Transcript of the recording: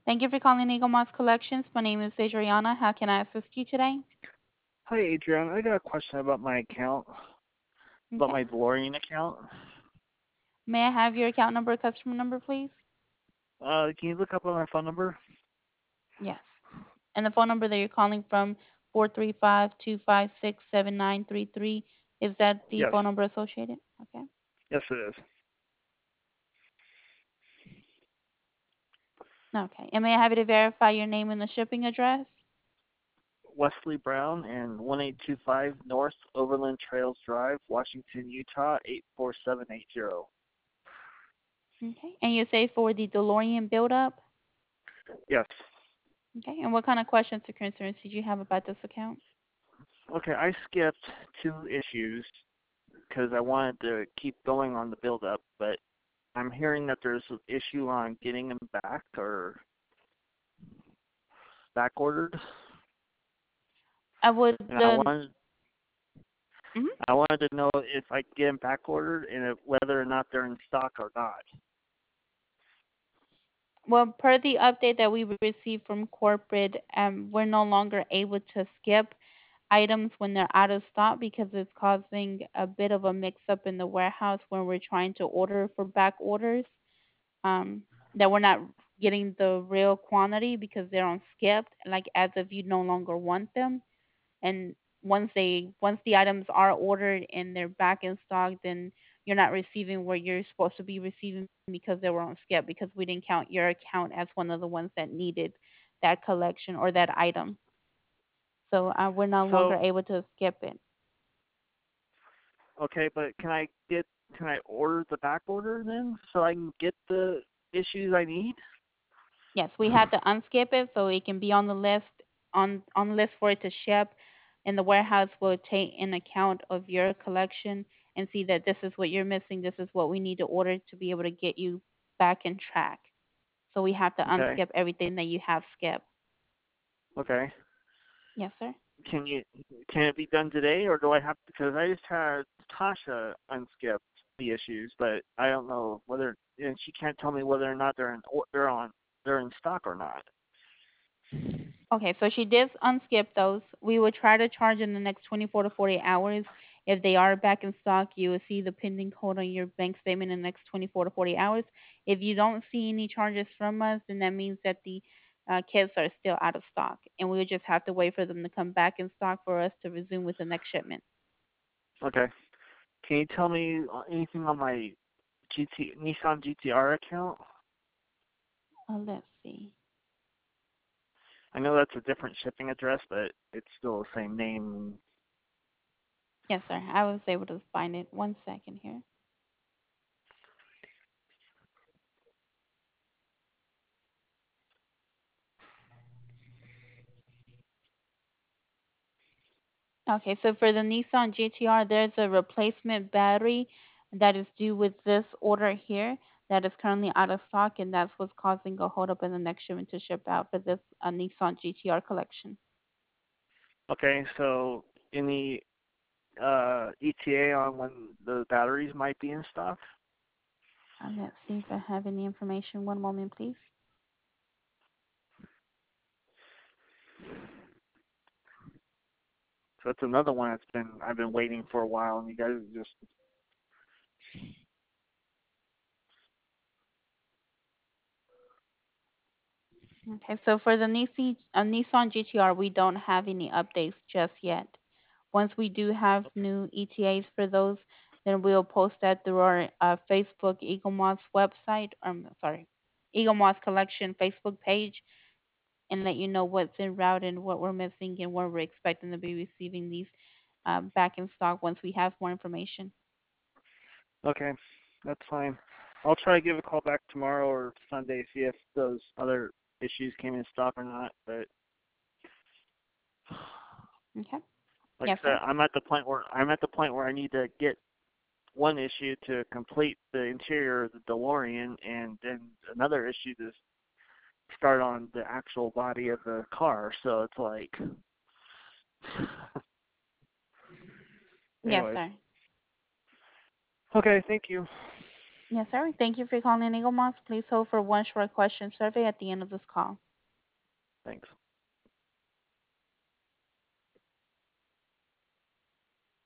Thank you for calling Eagle Moss Collections. My name is Adriana. How can I assist you today? Hi, Adrian. I got a question about my account, about Okay. my DeLorean account. May I have your account number, customer number, please? Can you look up on my phone number? Yes. And the phone number that you're calling from, 435-256-7933, is that the Yes. phone number associated? Okay. Yes, it is. Okay. And may I have you to verify your name and the shipping address? Wesley Brown and 1825 North Overland Trails Drive, Washington, Utah 84780. Okay. And you say for the DeLorean build-up? Yes. Okay. And what kind of questions or concerns did you have about this account? Okay, I skipped two issues because I wanted to keep going on the build-up, but I'm hearing that there's an issue on getting them back or back ordered, I would and mhm. I wanted to know if I could get them back ordered and whether or not they're in stock or not. Well, per the update that we received from corporate, we're no longer able to skip items when they're out of stock because it's causing a bit of a mix-up in the warehouse when we're trying to order for back orders. Um, that we're not getting the real quantity because they're on skipped, like as if you no longer want them. And once the items are ordered and they're back in stock, then you're not receiving what you're supposed to be receiving because they were on skip because we didn't count your account as one of the ones that needed that collection or that item. So we're no longer So, able to skip it. okay, but can I order the back order then so I can get the issues I need? Yes, we had to unskip it so it can be on the list on the list for it to ship, and the warehouse will take in account of your collection and see that this is what you're missing, this is what we need to order to be able to get you back in track. So we have to Okay. unskip everything that you have skipped. Okay. Yes, sir. Can you can it be done today or do I have because I just had Tasha unskip the issues, but I don't know whether and she can't tell me whether or not they're in stock or not. Okay, so she did unskip those. We will try to charge in the next 24 to 48 hours. If they are back in stock, you will see the pending code on your bank statement in the next 24 to 48 hours. If you don't see any charges from us, then that means that the kits are still out of stock, and we will just have to wait for them to come back in stock for us to resume with the next shipment. Okay. Can you tell me anything on my Nissan GTR account? Let's see. I know that's a different shipping address, but it's still the same name. Yes, sir. I was able to find it. One second here. Okay, so for the Nissan GTR, there's a replacement battery that is due with this order here that is currently out of stock, and that's what's causing a hold up in the next shipment to ship out for this Nissan GTR collection. Okay, so any ETA on when the batteries might be in stock? Let's see if I have any information. One moment, please. So that's another one I've been waiting for a while, and you guys just Okay, so for the Nissan GTR, we don't have any updates just yet. Once we do have okay. new ETAs for those, then we'll post that through our Facebook Eagle Moss website. Sorry, Eagle Moss Collection Facebook page, and let you know what's en route and what we're missing and when we're expecting to be receiving these back in stock once we have more information. Okay, that's fine. I'll try to give a call back tomorrow or Sunday see if those other issues came in stock or not. But Okay. like Yes, I said, sir. I'm at the point where I need to get one issue to complete the interior of the DeLorean, and then another issue to start on the actual body of the car. So it's like, Yes, anyways. sir. Okay, thank you. Yes, sir. Thank you for calling Eagle Moss. Please hold for one short question survey at the end of this call. Thanks.